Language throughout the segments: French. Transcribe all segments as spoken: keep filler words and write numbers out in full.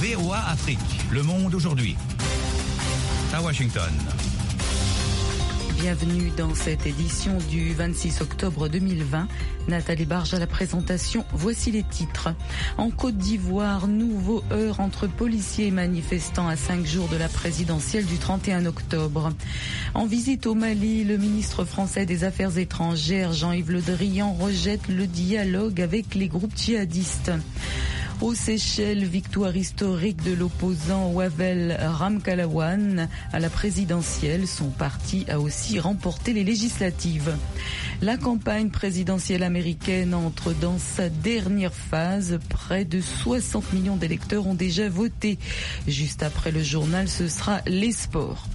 V O A Afrique, Le Monde aujourd'hui. À Washington. Bienvenue dans cette édition du vingt-six octobre deux mille vingt. Nathalie Barge à la présentation. Voici les titres. En Côte d'Ivoire, nouveau heurt entre policiers et manifestants à cinq jours de la présidentielle du trente et un octobre. En visite au Mali, le ministre français des Affaires étrangères, Jean-Yves Le Drian, rejette le dialogue avec les groupes djihadistes. Aux Seychelles, victoire historique de l'opposant Wavel Ramkalawan à la présidentielle. Son parti a aussi remporté les législatives. La campagne présidentielle américaine entre dans sa dernière phase. Près de soixante millions d'électeurs ont déjà voté. Juste après le journal, ce sera les sports.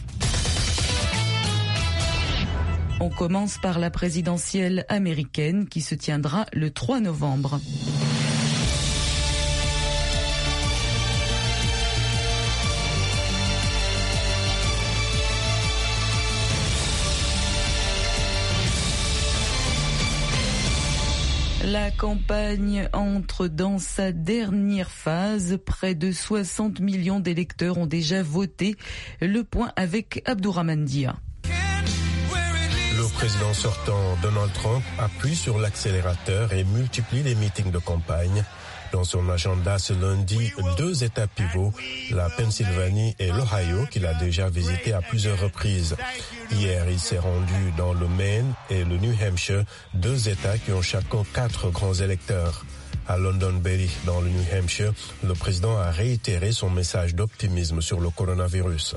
On commence par la présidentielle américaine qui se tiendra le trois novembre. La campagne entre dans sa dernière phase. Près de soixante millions d'électeurs ont déjà voté. Le point avec Abdourahmane Dia. Le président sortant Donald Trump appuie sur l'accélérateur et multiplie les meetings de campagne. Dans son agenda ce lundi, deux États pivots, la Pennsylvanie et l'Ohio, qu'il a déjà visité à plusieurs reprises. Hier, il s'est rendu dans le Maine et le New Hampshire, deux États qui ont chacun quatre grands électeurs. À Londonderry, dans le New Hampshire, le président a réitéré son message d'optimisme sur le coronavirus.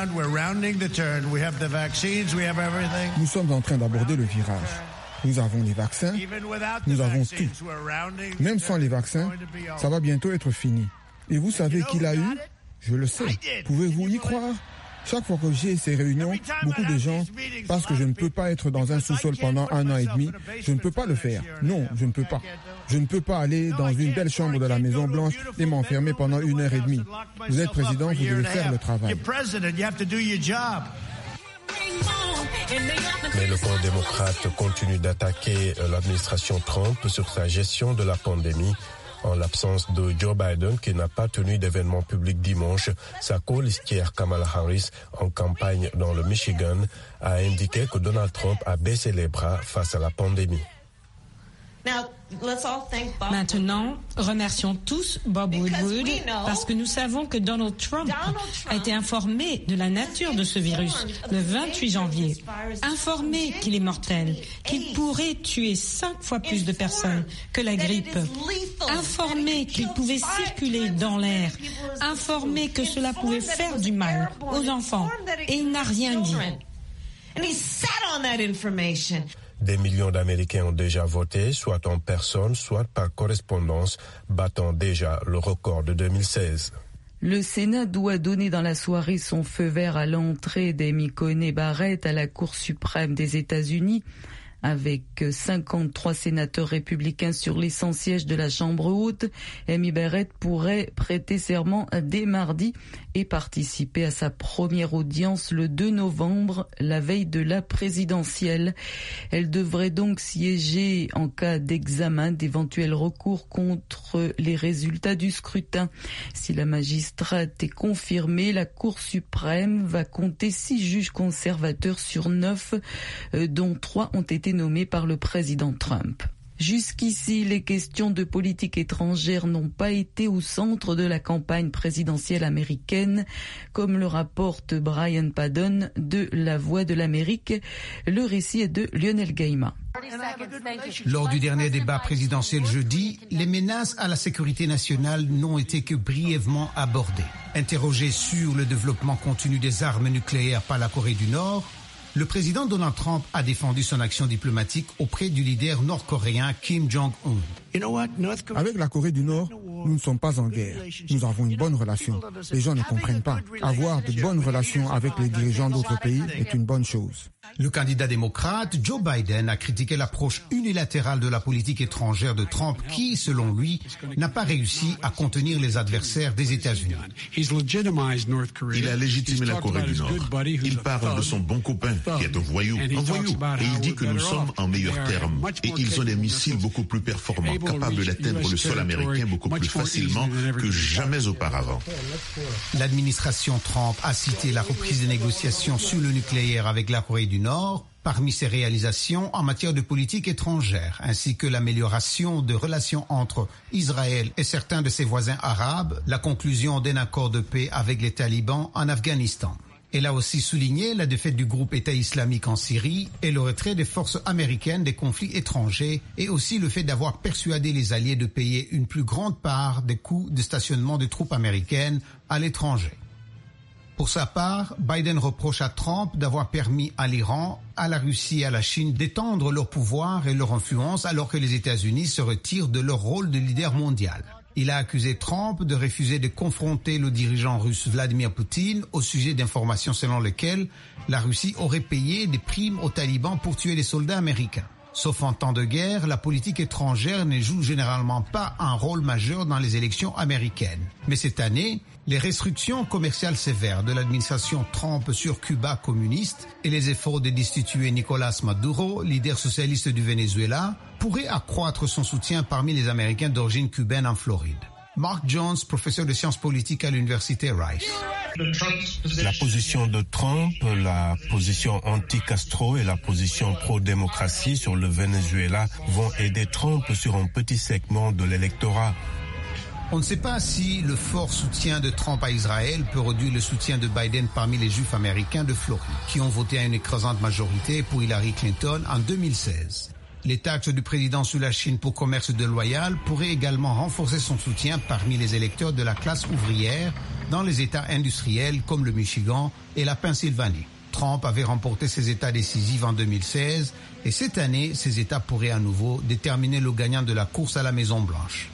Nous sommes en train d'aborder le virage. Nous avons les vaccins, nous avons tout. Même sans les vaccins, ça va bientôt être fini. Et vous savez qui l'a eu? Je le sais. Pouvez-vous y croire? Chaque fois que j'ai ces réunions, beaucoup de gens, parce que je ne peux pas être dans un sous-sol pendant un an et demi, je ne peux pas le faire. Non, je ne peux pas. Je ne peux pas aller dans une belle chambre de la Maison Blanche et m'enfermer pendant une heure et demie. Vous êtes président, vous devez faire le travail. Mais le camp démocrate continue d'attaquer l'administration Trump sur sa gestion de la pandémie. En l'absence de Joe Biden, qui n'a pas tenu d'événement public dimanche, sa colistière Kamala Harris, en campagne dans le Michigan, a indiqué que Donald Trump a baissé les bras face à la pandémie. Maintenant, remercions tous Bob Woodward parce que nous savons que Donald Trump a été informé de la nature de ce virus le vingt-huit janvier, informé qu'il est mortel, qu'il pourrait tuer cinq fois plus de personnes que la grippe, informé qu'il pouvait circuler dans l'air, informé que cela pouvait faire du mal aux enfants, et il n'a rien dit. Des millions d'Américains ont déjà voté, soit en personne, soit par correspondance, battant déjà le record de deux mille seize. Le Sénat doit donner dans la soirée son feu vert à l'entrée d'Amy Coney Barrett à la Cour suprême des États-Unis. Avec cinquante-trois sénateurs républicains sur les cent sièges de la Chambre haute, Amy Barrett pourrait prêter serment dès mardi et participer à sa première audience le deux novembre, la veille de la présidentielle. Elle devrait donc siéger en cas d'examen d'éventuels recours contre les résultats du scrutin. Si la magistrate est confirmée, la Cour suprême va compter six juges conservateurs sur neuf, dont trois ont été nommés par le président Trump. Jusqu'ici, les questions de politique étrangère n'ont pas été au centre de la campagne présidentielle américaine, comme le rapporte Brian Padden de La Voix de l'Amérique. Le récit est de Lionel Gaima. Lors du dernier débat présidentiel jeudi, les menaces à la sécurité nationale n'ont été que brièvement abordées. Interrogé sur le développement continu des armes nucléaires par la Corée du Nord, le président Donald Trump a défendu son action diplomatique auprès du leader nord-coréen Kim Jong-un. Avec la Corée du Nord, nous ne sommes pas en guerre. Nous avons une bonne relation. Les gens ne comprennent pas. Avoir de bonnes relations avec les dirigeants d'autres pays est une bonne chose. Le candidat démocrate Joe Biden a critiqué l'approche unilatérale de la politique étrangère de Trump qui, selon lui, n'a pas réussi à contenir les adversaires des États-Unis. Il a légitimé la Corée du Nord. Il parle de son bon copain. qui est un voyou, un voyou. Et il dit que nous sommes en meilleurs termes. Et ils ont des missiles beaucoup plus performants, capables d'atteindre le sol américain beaucoup plus facilement que jamais auparavant. L'administration Trump a cité la reprise des négociations sur le nucléaire avec la Corée du Nord parmi ses réalisations en matière de politique étrangère, ainsi que l'amélioration de relations entre Israël et certains de ses voisins arabes, la conclusion d'un accord de paix avec les talibans en Afghanistan. Elle a aussi souligné la défaite du groupe État islamique en Syrie et le retrait des forces américaines des conflits étrangers, et aussi le fait d'avoir persuadé les alliés de payer une plus grande part des coûts de stationnement des troupes américaines à l'étranger. Pour sa part, Biden reproche à Trump d'avoir permis à l'Iran, à la Russie et à la Chine d'étendre leur pouvoir et leur influence alors que les États-Unis se retirent de leur rôle de leader mondial. Il a accusé Trump de refuser de confronter le dirigeant russe Vladimir Poutine au sujet d'informations selon lesquelles la Russie aurait payé des primes aux talibans pour tuer des soldats américains. Sauf en temps de guerre, la politique étrangère ne joue généralement pas un rôle majeur dans les élections américaines. Mais cette année, les restrictions commerciales sévères de l'administration Trump sur Cuba communiste et les efforts de destituer Nicolás Maduro, leader socialiste du Venezuela, pourraient accroître son soutien parmi les Américains d'origine cubaine en Floride. Mark Jones, professeur de sciences politiques à l'université Rice. La position de Trump, la position anti-Castro et la position pro-démocratie sur le Venezuela vont aider Trump sur un petit segment de l'électorat. On ne sait pas si le fort soutien de Trump à Israël peut réduire le soutien de Biden parmi les Juifs américains de Floride, qui ont voté à une écrasante majorité pour Hillary Clinton en deux mille seize. Les taxes du président sur la Chine pour commerce déloyal pourraient également renforcer son soutien parmi les électeurs de la classe ouvrière dans les États industriels comme le Michigan et la Pennsylvanie. Trump avait remporté ces États décisifs en deux mille seize et cette année, ces États pourraient à nouveau déterminer le gagnant de la course à la Maison-Blanche.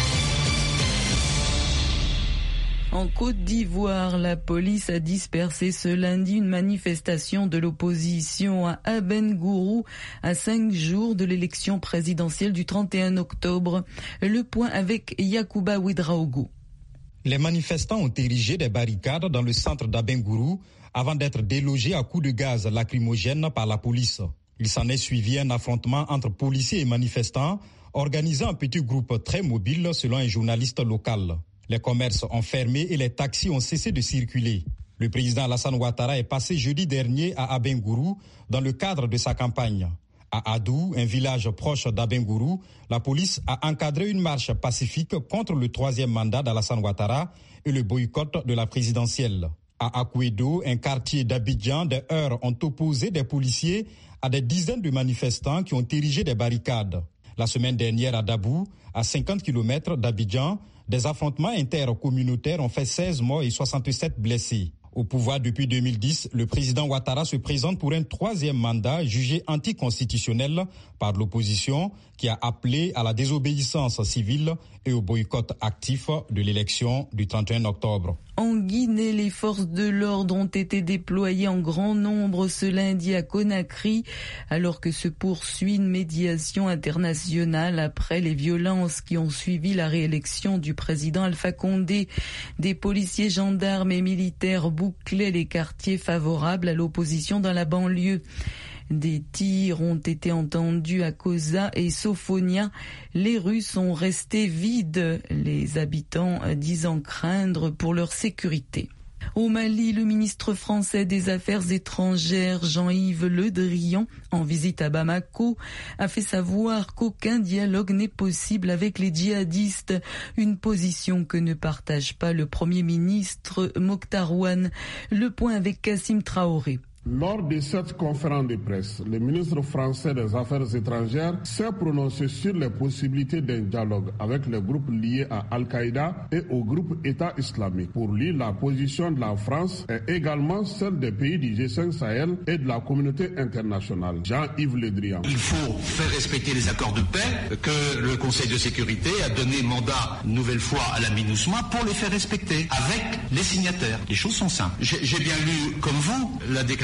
En Côte d'Ivoire, la police a dispersé ce lundi une manifestation de l'opposition à Abengourou à cinq jours de l'élection présidentielle du trente et un octobre. Le point avec Yacouba Ouedraogo. Les manifestants ont érigé des barricades dans le centre d'Abengourou avant d'être délogés à coups de gaz lacrymogène par la police. Il s'en est suivi un affrontement entre policiers et manifestants, organisé en petits groupes très mobiles selon un journaliste local. Les commerces ont fermé et les taxis ont cessé de circuler. Le président Alassane Ouattara est passé jeudi dernier à Abengourou dans le cadre de sa campagne. À Adou, un village proche d'Abengourou, la police a encadré une marche pacifique contre le troisième mandat d'Alassane Ouattara et le boycott de la présidentielle. À Akouedo, un quartier d'Abidjan, des heurts ont opposé des policiers à des dizaines de manifestants qui ont érigé des barricades. La semaine dernière à Dabou, à cinquante kilomètres d'Abidjan, des affrontements intercommunautaires ont fait seize morts et soixante-sept blessés. Au pouvoir depuis deux mille dix, le président Ouattara se présente pour un troisième mandat jugé anticonstitutionnel par l'opposition qui a appelé à la désobéissance civile et au boycott actif de l'élection du trente et un octobre. En Guinée, les forces de l'ordre ont été déployées en grand nombre ce lundi à Conakry, alors que se poursuit une médiation internationale après les violences qui ont suivi la réélection du président Alpha Condé. Des policiers, gendarmes et militaires bouclaient les quartiers favorables à l'opposition dans la banlieue. Des tirs ont été entendus à Koza et Sofonia. Les rues sont restées vides, les habitants disant craindre pour leur sécurité. Au Mali, le ministre français des Affaires étrangères, Jean-Yves Le Drian, en visite à Bamako, a fait savoir qu'aucun dialogue n'est possible avec les djihadistes, une position que ne partage pas le Premier ministre Mokhtar Ouane. Le point avec Kassim Traoré. Lors de cette conférence de presse, le ministre français des Affaires étrangères s'est prononcé sur les possibilités d'un dialogue avec les groupes liés à Al-Qaïda et au groupe État islamique. Pour lui, la position de la France est également celle des pays du G cinq Sahel et de la communauté internationale. Jean-Yves Le Drian. Il faut faire respecter les accords de paix que le Conseil de sécurité a donné mandat une nouvelle fois à la MINUSMA pour les faire respecter avec les signataires. Les choses sont simples. J'ai, j'ai bien lu, comme vous, la déclaration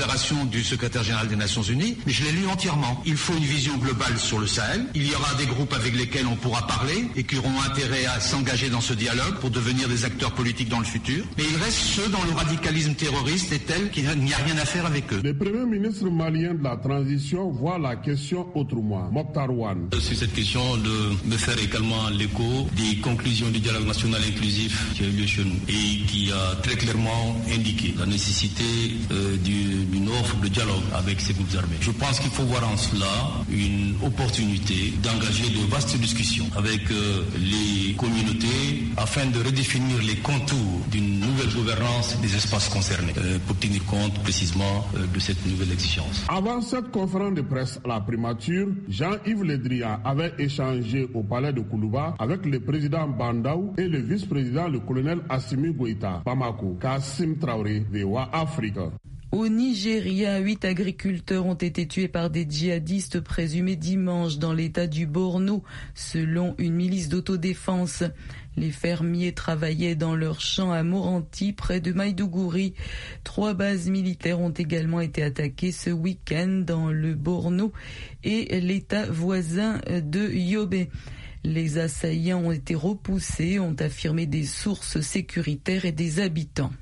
déclaration du secrétaire général des Nations Unies, mais je l'ai lu entièrement. Il faut une vision globale sur le Sahel. Il y aura des groupes avec lesquels on pourra parler et qui auront intérêt à s'engager dans ce dialogue pour devenir des acteurs politiques dans le futur. Mais il reste ceux dont le radicalisme terroriste est tel qu'il n'y a rien à faire avec eux. Le premier ministre malien de la transition voit la question autrement. Mokhtar Wane. Sur cette question de me faire également l'écho des conclusions du dialogue national inclusif qui a eu lieu chez nous et qui a très clairement indiqué la nécessité euh, d'une offre de dialogue avec ces groupes armés. Je pense qu'il faut voir en cela une opportunité d'engager de vastes discussions avec euh, les communautés afin de redéfinir les contours d'une nouvelle gouvernance des espaces concernés euh, pour tenir compte précisément euh, de cette nouvelle exigence. Avant cette conférence de presse à la primature, Jean-Yves Le Drian avait échangé au palais de Koulouba avec le président Bandaou et le vice-président le colonel Assimi Goïta. Bamako, Kassim Traoré, V O A Afrique. Au Nigeria, huit agriculteurs ont été tués par des djihadistes présumés dimanche dans l'état du Borno, selon une milice d'autodéfense. Les fermiers travaillaient dans leurs champs à Moranti, près de Maïdougouri. Trois bases militaires ont également été attaquées ce week-end dans le Borno et l'état voisin de Yobe. Les assaillants ont été repoussés, ont affirmé des sources sécuritaires et des habitants.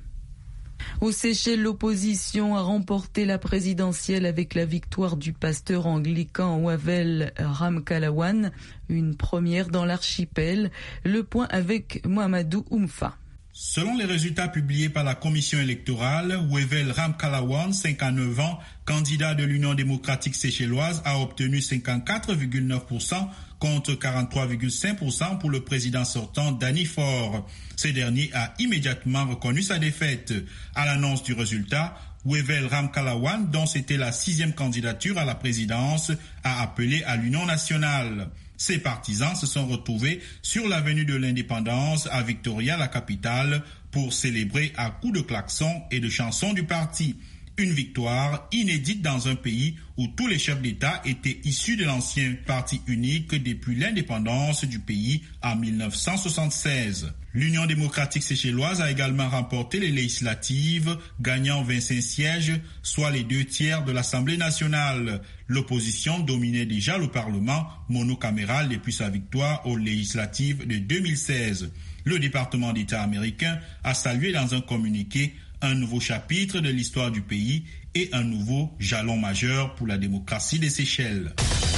Aux Seychelles, l'opposition a remporté la présidentielle avec la victoire du pasteur anglican Wavell Ramkalawan, une première dans l'archipel. Le point avec Mohamedou Oumfa. Selon les résultats publiés par la commission électorale, Wavell Ramkalawan, cinquante-neuf ans, candidat de l'Union démocratique séchelloise, a obtenu cinquante-quatre virgule neuf pour cent contre quarante-trois virgule cinq pour cent pour le président sortant Danny Faure. Ce dernier a immédiatement reconnu sa défaite. À l'annonce du résultat, Wavell Ramkalawan, dont c'était la sixième candidature à la présidence, a appelé à l'Union nationale. Ses partisans se sont retrouvés sur l'avenue de l'Indépendance à Victoria, la capitale, pour célébrer à coups de klaxons et de chansons du parti. Une victoire inédite dans un pays où tous les chefs d'État étaient issus de l'ancien parti unique depuis l'indépendance du pays en mille neuf cent soixante-seize. L'Union démocratique séchelloise a également remporté les législatives, gagnant vingt-cinq sièges, soit les deux tiers de l'Assemblée nationale. L'opposition dominait déjà le Parlement monocaméral depuis sa victoire aux législatives de deux mille seize. Le département d'État américain a salué dans un communiqué un nouveau chapitre de l'histoire du pays et un nouveau jalon majeur pour la démocratie des Seychelles.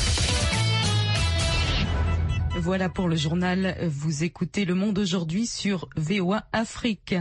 Voilà pour le journal. Vous écoutez Le Monde aujourd'hui sur V O A Afrique.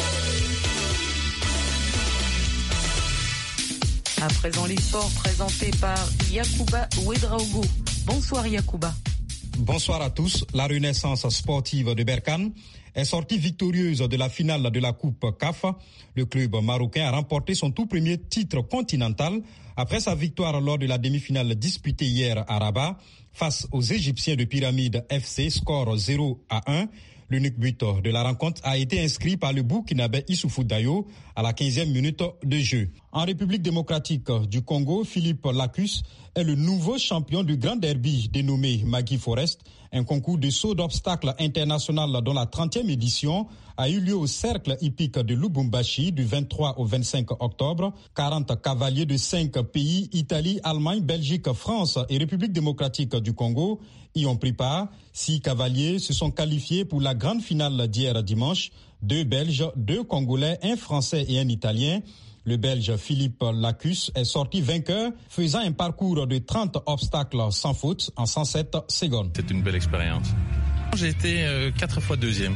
À présent, les sports présentés par Yacouba Ouedraogo. Bonsoir Yacouba. Bonsoir à tous. La Renaissance sportive de Berkane est sortie victorieuse de la finale de la Coupe C A F. Le club marocain a remporté son tout premier titre continental après sa victoire lors de la demi-finale disputée hier à Rabat face aux Égyptiens de Pyramide F C, score zéro à un. L'unique but de la rencontre a été inscrit par le Burkinabé Issoufou Dayo à la quinzième minute de jeu. En République démocratique du Congo, Philippe Lacus est le nouveau champion du Grand Derby dénommé Magui Forest, un concours de saut d'obstacles international dont la trentième édition a eu lieu au cercle hippique de Lubumbashi du vingt-trois au vingt-cinq octobre. quarante cavaliers de cinq pays, Italie, Allemagne, Belgique, France et République démocratique du Congo, y ont pris part. Six cavaliers se sont qualifiés pour la grande finale d'hier dimanche. Deux Belges, deux Congolais, un Français et un Italien. Le Belge Philippe Lacus est sorti vainqueur, faisant un parcours de trente obstacles sans faute en cent sept secondes. C'est une belle expérience. J'ai été euh, quatre fois deuxième.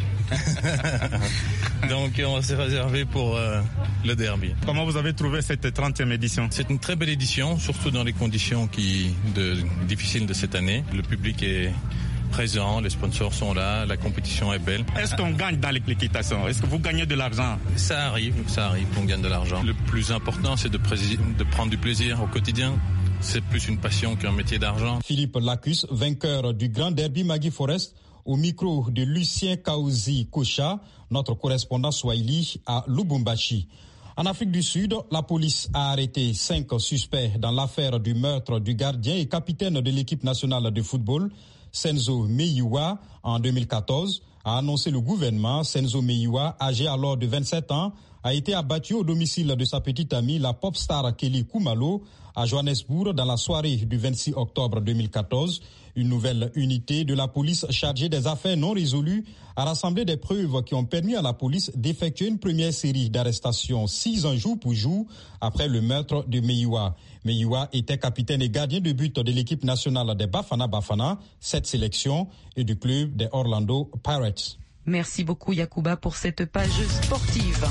Donc on s'est réservé pour euh, le derby. Comment vous avez trouvé cette trentième édition? C'est une très belle édition, surtout dans les conditions qui, de, difficiles de cette année. Le public est présent, les sponsors sont là, la compétition est belle. Est-ce qu'on gagne dans l'équitation? Est-ce que vous gagnez de l'argent? Ça arrive, ça arrive qu'on gagne de l'argent. Le plus important, c'est de, pré- de prendre du plaisir au quotidien. C'est plus une passion qu'un métier d'argent. Philippe Lacus, vainqueur du Grand Derby Magui Forest, au micro de Lucien Kaouzi Kocha, notre correspondant Swahili à Lubumbashi. En Afrique du Sud, la police a arrêté cinq suspects dans l'affaire du meurtre du gardien et capitaine de l'équipe nationale de football, Senzo Meyiwa, en deux mille quatorze. a annoncé le gouvernement. Senzo Meyiwa, âgé alors de vingt-sept ans, a été abattu au domicile de sa petite amie, la pop star Kelly Khumalo, à Johannesburg dans la soirée du vingt-six octobre deux mille quatorze. Une nouvelle unité de la police chargée des affaires non résolues a rassemblé des preuves qui ont permis à la police d'effectuer une première série d'arrestations six ans jour pour jour après le meurtre de Meyiwa. Meyiwa était capitaine et gardien de but de l'équipe nationale des Bafana Bafana, cette sélection, et du club des Orlando Pirates. Merci beaucoup Yacouba pour cette page sportive.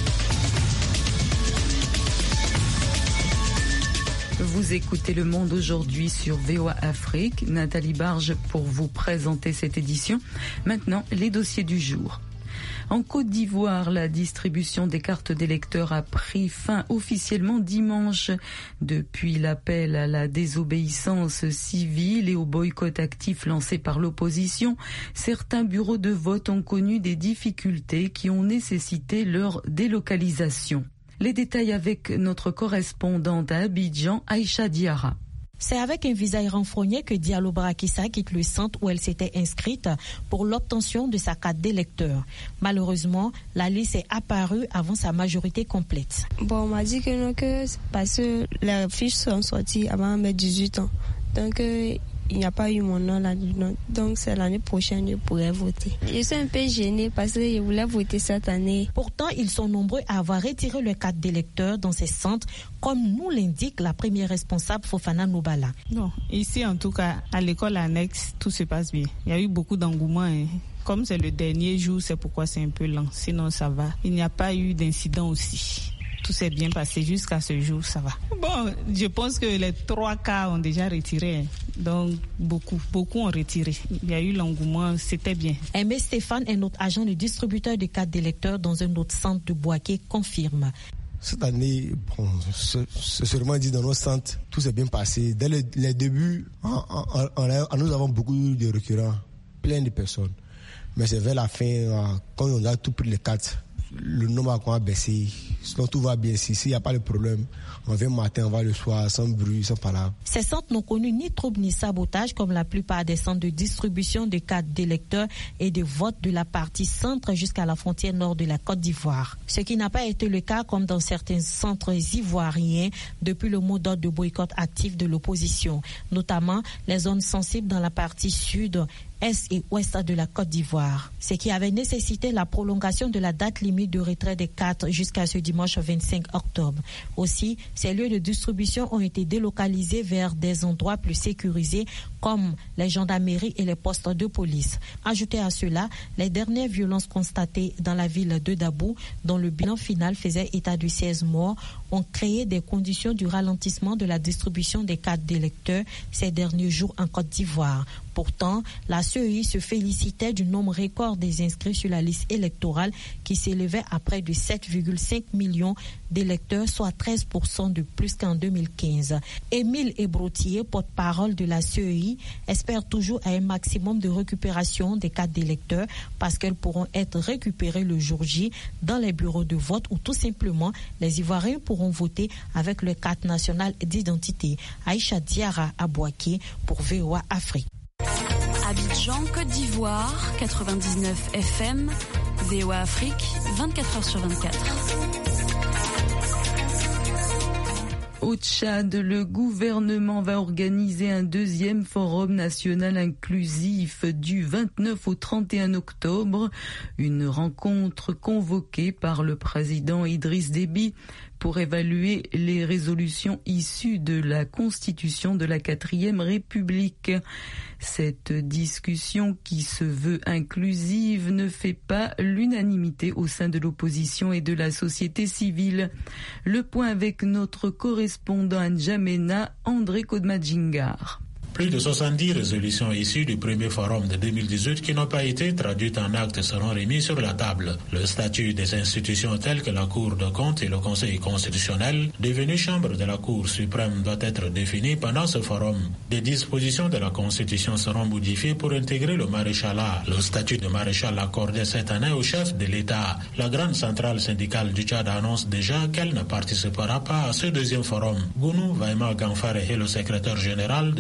Vous écoutez Le Monde aujourd'hui sur V O A Afrique. Nathalie Barge pour vous présenter cette édition. Maintenant, les dossiers du jour. En Côte d'Ivoire, la distribution des cartes d'électeurs a pris fin officiellement dimanche. Depuis l'appel à la désobéissance civile et au boycott actif lancé par l'opposition, certains bureaux de vote ont connu des difficultés qui ont nécessité leur délocalisation. Les détails avec notre correspondante à Abidjan, Aïcha Diarra. C'est avec un visage renfrogné que Diallo Barakissa quitte le centre où elle s'était inscrite pour l'obtention de sa carte d'électeur. Malheureusement, la liste est apparue avant sa majorité complète. Bon, on m'a dit que non, que parce que les fiches sont sorties avant mes dix-huit ans. Donc, euh, il n'y a pas eu mon nom là-dedans. Donc, c'est l'année prochaine que je pourrais voter. Je suis un peu gênée parce que je voulais voter cette année. Pourtant, ils sont nombreux à avoir retiré leur carte d'électeur dans ces centres, comme nous l'indique la première responsable Fofana Nobala. Non, ici en tout cas, à l'école annexe, tout se passe bien. Il y a eu beaucoup d'engouement. Hein. Comme c'est le dernier jour, c'est pourquoi c'est un peu lent. Sinon, ça va. Il n'y a pas eu d'incident aussi. Tout s'est bien passé jusqu'à ce jour, ça va. Bon, je pense que les trois cas ont déjà retiré. Donc, beaucoup, beaucoup ont retiré. Il y a eu l'engouement, c'était bien. Aimé Stéphane, un autre agent de distributeur de cartes d'électeurs dans un autre centre de Boaké, confirme. Cette année, bon, c'est sûrement dit dans nos centres, tout s'est bien passé. Dès le, les débuts, en, en, en, en, nous avons beaucoup de récurrents, plein de personnes. Mais c'est vers la fin, quand on a tout pris les cartes, le nombre a baissé. Sinon tout va bien ici. S'il n'y a pas de problème, on vient le matin, on va le soir, sans bruit, sans palabre. Ces centres n'ont connu ni trouble ni sabotage comme la plupart des centres de distribution de cartes d'électeurs et de vote de la partie centre jusqu'à la frontière nord de la Côte d'Ivoire. Ce qui n'a pas été le cas comme dans certains centres ivoiriens depuis le mot d'ordre de boycott actif de l'opposition, notamment les zones sensibles dans la partie sud, est et ouest de la Côte d'Ivoire. Ce qui avait nécessité la prolongation de la date limite de retrait des cartes jusqu'à ce dimanche vingt-cinq octobre. Aussi, ces lieux de distribution ont été délocalisés vers des endroits plus sécurisés comme les gendarmeries et les postes de police. Ajoutez à cela les dernières violences constatées dans la ville de Dabou, dont le bilan final faisait état de seize morts, ont créé des conditions du ralentissement de la distribution des cartes d'électeurs ces derniers jours en Côte d'Ivoire. Pourtant, la C E I se félicitait du nombre record des inscrits sur la liste électorale qui s'élevait à près de sept virgule cinq millions d'électeurs, soit treize pour cent de plus qu'en deux mille quinze. Émile Ebrotier, porte-parole de la C E I, espère toujours à un maximum de récupération des cartes d'électeurs parce qu'elles pourront être récupérées le jour J dans les bureaux de vote ou tout simplement les Ivoiriens pourront voter avec leur carte nationale d'identité. Aïcha Diarra à Boaké pour V O A Afrique. Abidjan, Côte d'Ivoire, quatre-vingt-dix-neuf F M, V O A Afrique, vingt-quatre heures sur vingt-quatre. Au Tchad, le gouvernement va organiser un deuxième forum national inclusif du vingt-neuf au trente et un octobre, une rencontre convoquée par le président Idriss Déby pour évaluer les résolutions issues de la Constitution de la quatrième République. Cette discussion qui se veut inclusive ne fait pas l'unanimité au sein de l'opposition et de la société civile. Le point avec notre correspondant à N'Djamena, André Kodmadjingar. Plus de soixante-dix résolutions issues du premier forum de deux mille dix-huit qui n'ont pas été traduites en actes seront remises sur la table. Le statut des institutions telles que la Cour de comptes et le Conseil constitutionnel, devenu chambre de la Cour suprême, doit être défini pendant ce forum. Des dispositions de la Constitution seront modifiées pour intégrer le maréchalat. Le statut de maréchal accordé cette année au chef de l'État. La grande centrale syndicale du Tchad annonce déjà qu'elle ne participera pas à ce deuxième forum. Gounou Vaima Gamfare est le secrétaire général de l'Union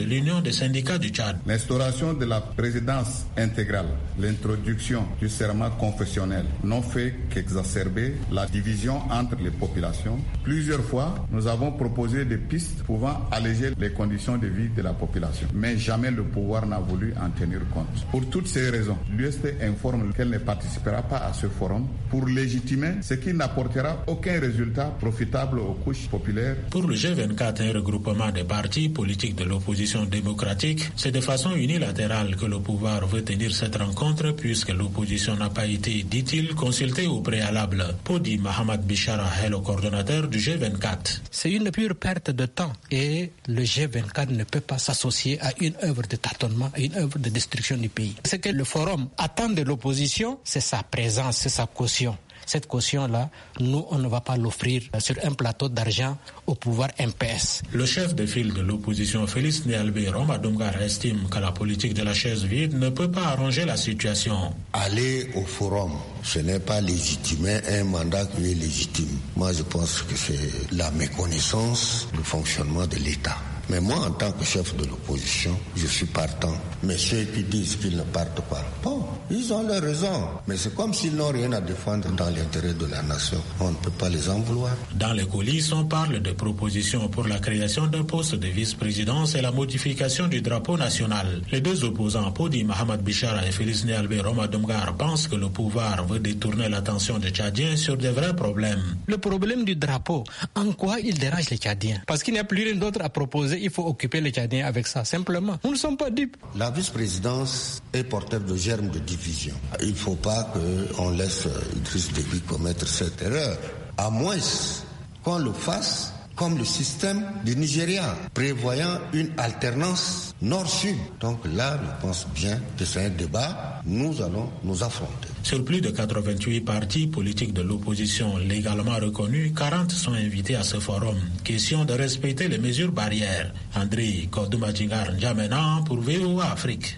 des syndicats du Tchad. L'instauration de la présidence intégrale, l'introduction du serment confessionnel n'ont fait qu'exacerber la division entre les populations. Plusieurs fois, nous avons proposé des pistes pouvant alléger les conditions de vie de la population, mais jamais le pouvoir n'a voulu en tenir compte. Pour toutes ces raisons, l'U S T informe qu'elle ne participera pas à ce forum pour légitimer ce qui n'apportera aucun résultat profitable aux couches populaires. Pour le G vingt-quatre, un regroupement des partis politiques de l'opposition démocratique, c'est de façon unilatérale que le pouvoir veut tenir cette rencontre puisque l'opposition n'a pas été, dit-il, consultée au préalable. Podi Mahamad Bishara est le coordonnateur du G vingt-quatre. C'est une pure perte de temps et le G vingt-quatre ne peut pas s'associer à une œuvre de tâtonnement, à une œuvre de destruction du pays. Ce que le forum attend de l'opposition, c'est sa présence, c'est sa caution. Cette caution-là, nous, on ne va pas l'offrir sur un plateau d'argent au pouvoir M P S. Le chef de file de l'opposition, Félix Néalbé Roma Dumgar, estime que la politique de la chaise vide ne peut pas arranger la situation. Aller au forum, ce n'est pas légitimer un mandat qui est légitime. Moi, je pense que c'est la méconnaissance du fonctionnement de l'État. Mais moi, en tant que chef de l'opposition, je suis partant. Mais ceux qui disent qu'ils ne partent pas, bon, ils ont leur raison. Mais c'est comme s'ils n'ont rien à défendre dans l'intérêt de la nation. On ne peut pas les en vouloir. Dans les coulisses, on parle de propositions pour la création d'un poste de vice-présidence et la modification du drapeau national. Les deux opposants, Podi Mahamad Bishara et Félix Néalbé Roma Dumgar, pensent que le pouvoir veut détourner l'attention des Tchadiens sur de vrais problèmes. Le problème du drapeau, en quoi il dérange les Tchadiens? Parce qu'il n'y a plus rien d'autre à proposer. Il faut occuper les Tchadiens avec ça, simplement. Nous ne sommes pas dupes. La vice-présidence est porteur de germes de division. Il ne faut pas qu'on laisse Idriss Déby commettre cette erreur. À moins qu'on le fasse comme le système du Nigeria, prévoyant une alternance nord-sud. Donc là, je pense bien que c'est un débat, nous allons nous affronter. Sur plus de quatre-vingt-huit partis politiques de l'opposition légalement reconnus, quarante sont invités à ce forum. Question de respecter les mesures barrières. André Kodoumadjingar N'Djamena pour V O A Afrique.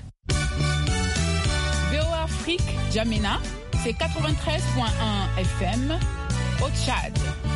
V O A Afrique, N'Djamena, c'est quatre-vingt-treize virgule un F M au Tchad.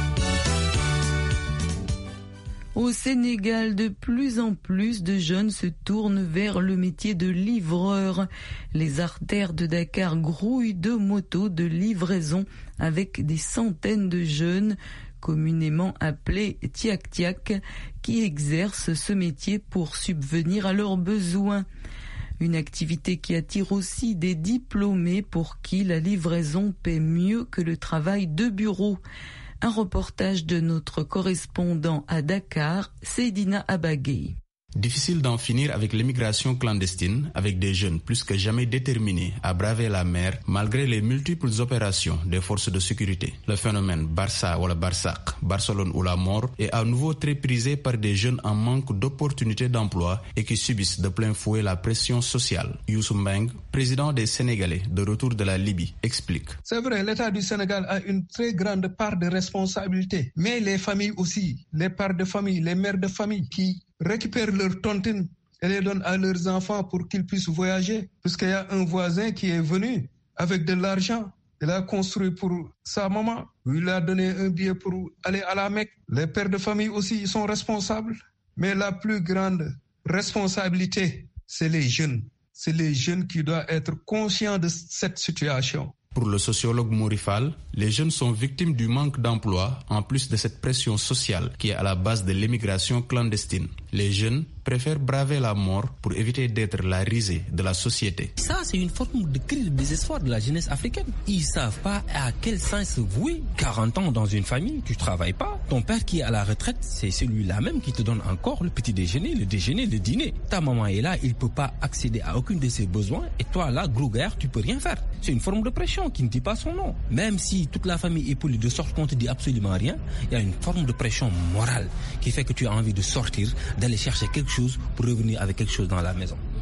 Au Sénégal, de plus en plus de jeunes se tournent vers le métier de livreur. Les artères de Dakar grouillent de motos de livraison avec des centaines de jeunes, communément appelés tiak-tiak, qui exercent ce métier pour subvenir à leurs besoins. Une activité qui attire aussi des diplômés pour qui la livraison paie mieux que le travail de bureau. Un reportage de notre correspondant à Dakar, Seydina Abagay. Difficile d'en finir avec l'immigration clandestine, avec des jeunes plus que jamais déterminés à braver la mer malgré les multiples opérations des forces de sécurité. Le phénomène Barça ou la Barsak, Barcelone ou la mort est à nouveau très prisé par des jeunes en manque d'opportunités d'emploi et qui subissent de plein fouet la pression sociale. Youssou Mbeng, président des Sénégalais de retour de la Libye, explique. C'est vrai, l'État du Sénégal a une très grande part de responsabilité, mais les familles aussi, les pères de famille, les mères de famille qui récupèrent leurs tontines et les donnent à leurs enfants pour qu'ils puissent voyager. Puisqu'il y a un voisin qui est venu avec de l'argent, il a construit pour sa maman, il a donné un billet pour aller à la Mecque. Les pères de famille aussi, ils sont responsables. Mais la plus grande responsabilité, c'est les jeunes. C'est les jeunes qui doivent être conscients de cette situation. Pour le sociologue Morifal, les jeunes sont victimes du manque d'emploi en plus de cette pression sociale qui est à la base de l'immigration clandestine. Les jeunes préfèrent braver la mort pour éviter d'être la risée de la société. Ça, c'est une forme de cri de désespoir de la jeunesse africaine. Ils savent pas à quel sens se vouer. quarante ans dans une famille, tu travailles pas. Ton père qui est à la retraite, c'est celui-là même qui te donne encore le petit déjeuner, le déjeuner, le dîner. Ta maman est là, il peut pas accéder à aucun de ses besoins et toi là, gros gars, tu peux rien faire. C'est une forme de pression qui ne dit pas son nom. Même si toute la famille est polie de sorte qu'on te dit absolument rien, il y a une forme de pression morale qui fait que tu as envie de sortir, d'aller chercher quelque chose pour revenir avec quelque chose dans la maison.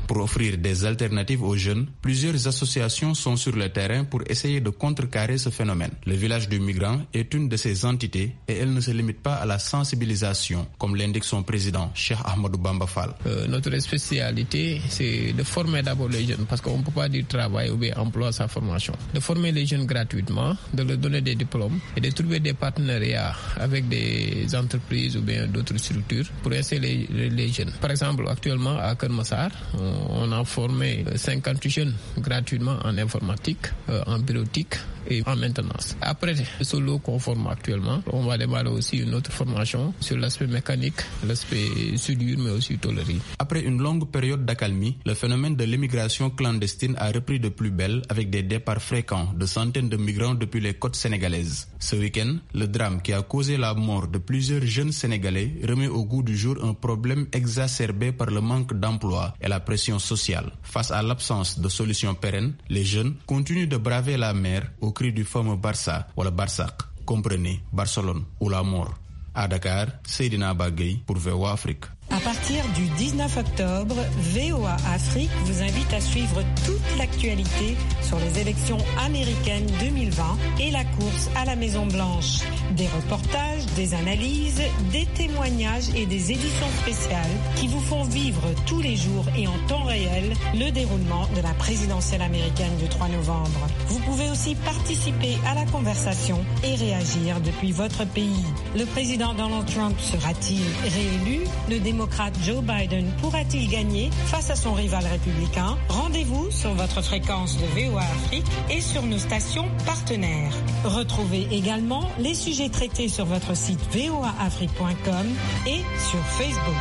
Pour offrir des alternatives aux jeunes, plusieurs associations sont sur le terrain pour essayer de contrecarrer ce phénomène. Le village du migrant est une de ces entités et elle ne se limite pas à la sensibilisation, comme l'indique son président, Cheikh Ahmadou Bamba Fall. Euh, notre spécialité, c'est de former d'abord les jeunes, parce qu'on ne peut pas dire travail ou bien emploi sans formation. De former les jeunes gratuitement, de leur donner des diplômes et de trouver des partenariats avec des entreprises ou bien d'autres structures pour installer les, les jeunes. Par exemple, actuellement à Kermassar, on a formé cinquante jeunes gratuitement en informatique, en bureautique et en maintenance. Après ce lot qu'on forme actuellement, on va démarrer aussi une autre formation sur l'aspect mécanique, l'aspect soudure, mais aussi tôlerie. Après une longue période d'accalmie, le phénomène de l'immigration clandestine a repris de plus belle avec des départs fréquents de centaines de migrants depuis les côtes sénégalaises. Ce week-end, le drame qui a causé la mort de plusieurs jeunes Sénégalais remet au goût du jour un problème exacerbé par le manque d'emploi et la pression sociale. Face à l'absence de solutions pérennes, les jeunes continuent de braver la mer au cri du fameux Barça ou le Barsac. Comprenez, Barcelone ou la mort. À Dakar, Seydina Bagay pour V O A Afrique. À partir du dix-neuf octobre, V O A Afrique vous invite à suivre toute l'actualité sur les élections américaines deux mille vingt et la course à la Maison-Blanche. Des reportages, des analyses, des témoignages et des éditions spéciales qui vous font vivre tous les jours et en temps réel le déroulement de la présidentielle américaine du trois novembre. Vous pouvez aussi participer à la conversation et réagir depuis votre pays. Le président Donald Trump sera-t-il réélu? Le démocrate Joe Biden pourra-t-il gagner face à son rival républicain? Rendez-vous sur votre fréquence de V O A Afrique et sur nos stations partenaires. Retrouvez également les sujets traités sur votre site v o a afrique point com et sur Facebook.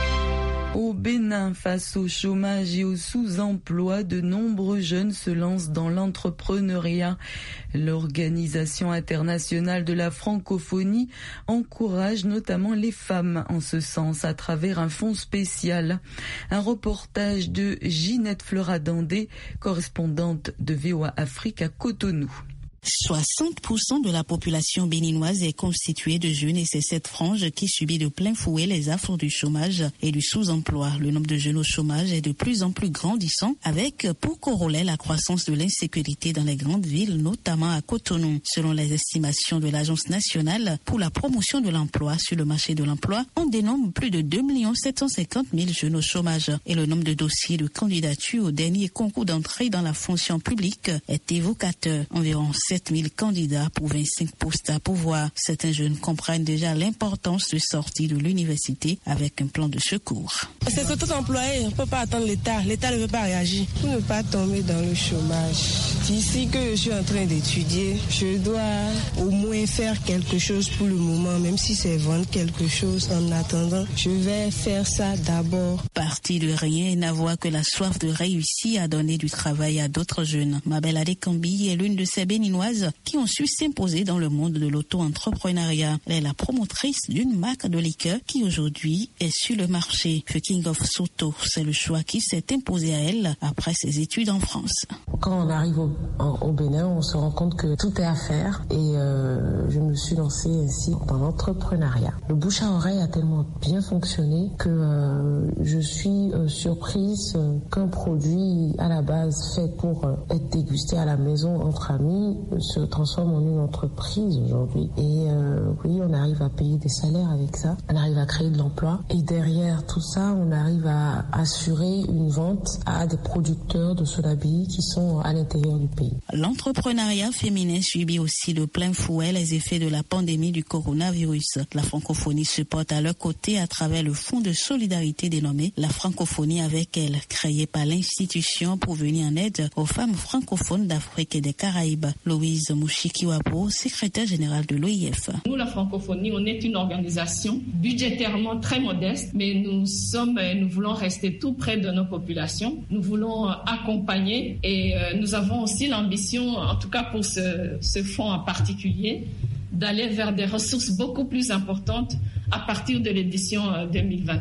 Au Bénin, face au chômage et au sous-emploi, de nombreux jeunes se lancent dans l'entrepreneuriat. L'Organisation internationale de la francophonie encourage notamment les femmes en ce sens à travers un fonds spécial. Un reportage de Ginette Fleuradandé, correspondante de V O A Afrique à Cotonou. soixante pour cent de la population béninoise est constituée de jeunes et c'est cette frange qui subit de plein fouet les affres du chômage et du sous-emploi. Le nombre de jeunes au chômage est de plus en plus grandissant avec pour corollaire la croissance de l'insécurité dans les grandes villes, notamment à Cotonou. Selon les estimations de l'Agence nationale pour la promotion de l'emploi sur le marché de l'emploi, on dénombre plus de deux millions sept cent cinquante mille jeunes au chômage et le nombre de dossiers de candidature au dernier concours d'entrée dans la fonction publique est évocateur. Environ sept mille candidats pour vingt-cinq postes à pourvoir. Certains jeunes comprennent déjà l'importance de sortir de l'université avec un plan de secours. C'est s'auto-employer, on ne peut pas attendre l'État. L'État ne veut pas réagir. Pour ne pas tomber dans le chômage, d'ici que je suis en train d'étudier, je dois au moins faire quelque chose pour le moment, même si c'est vendre quelque chose en attendant. Je vais faire ça d'abord. Parti de rien et n'avoir que la soif de réussir à donner du travail à d'autres jeunes. Mabel Adekambi est l'une de ces béninoises qui ont su s'imposer dans le monde de l'auto-entrepreneuriat. Elle est la promotrice d'une marque de liqueur qui aujourd'hui est sur le marché. The King of Soto, c'est le choix qui s'est imposé à elle après ses études en France. Quand on arrive au, au Bénin, on se rend compte que tout est à faire et euh, je me suis lancée ainsi dans l'entrepreneuriat. Le bouche à oreille a tellement bien fonctionné que euh, je suis euh, surprise euh, qu'un produit à la base fait pour euh, être dégusté à la maison entre amis se transforme en une entreprise aujourd'hui. Et euh, oui, on arrive à payer des salaires avec ça, on arrive à créer de l'emploi et derrière tout ça, on arrive à assurer une vente à des producteurs de soda-billes qui sont à l'intérieur du pays. L'entrepreneuriat féminin subit aussi de plein fouet les effets de la pandémie du coronavirus. La francophonie se porte à leur côté à travers le fonds de solidarité dénommé La Francophonie avec elle, créé par l'institution pour venir en aide aux femmes francophones d'Afrique et des Caraïbes. Louise Mouchikiwapo, secrétaire générale de l'O I F. Nous, la francophonie, on est une organisation budgétairement très modeste, mais nous sommes, nous voulons rester tout près de nos populations. Nous voulons accompagner et nous avons aussi l'ambition, en tout cas pour ce, ce fonds en particulier, d'aller vers des ressources beaucoup plus importantes à partir de l'édition deux mille vingt et un.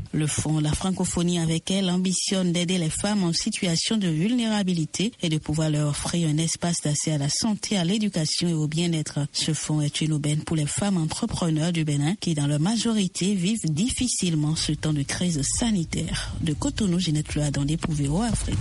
Le fonds La Francophonie avec elle ambitionne d'aider les femmes en situation de vulnérabilité et de pouvoir leur offrir un espace d'accès à la santé, à l'éducation et au bien-être. Ce fonds est une aubaine pour les femmes entrepreneurs du Bénin qui, dans leur majorité, vivent difficilement ce temps de crise sanitaire. De Cotonou, Ginette Fleur dans des V O A Afrique.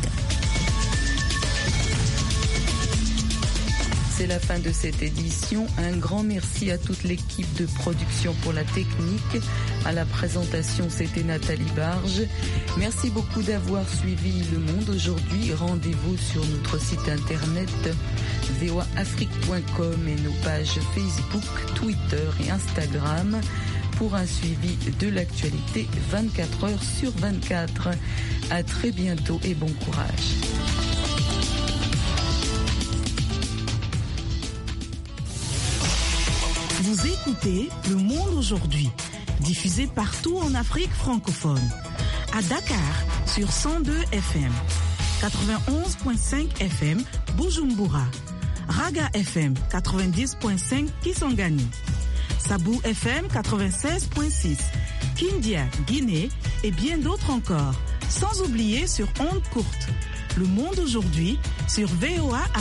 C'est la fin de cette édition. Un grand merci à toute l'équipe de production pour la technique. À la présentation, c'était Nathalie Barge. Merci beaucoup d'avoir suivi Le Monde aujourd'hui. Rendez-vous sur notre site internet v o a afrique point com et nos pages Facebook, Twitter et Instagram pour un suivi de l'actualité vingt-quatre heures sur vingt-quatre. À très bientôt et bon courage. Vous écoutez Le Monde aujourd'hui, diffusé partout en Afrique francophone. À Dakar, sur cent deux F M, quatre-vingt-onze virgule cinq F M, Bujumbura, Raga F M, quatre-vingt-dix virgule cinq Kisangani, Sabou F M, quatre-vingt-seize virgule six, Kindia, Guinée et bien d'autres encore. Sans oublier sur ondes courtes. Le Monde aujourd'hui sur V O A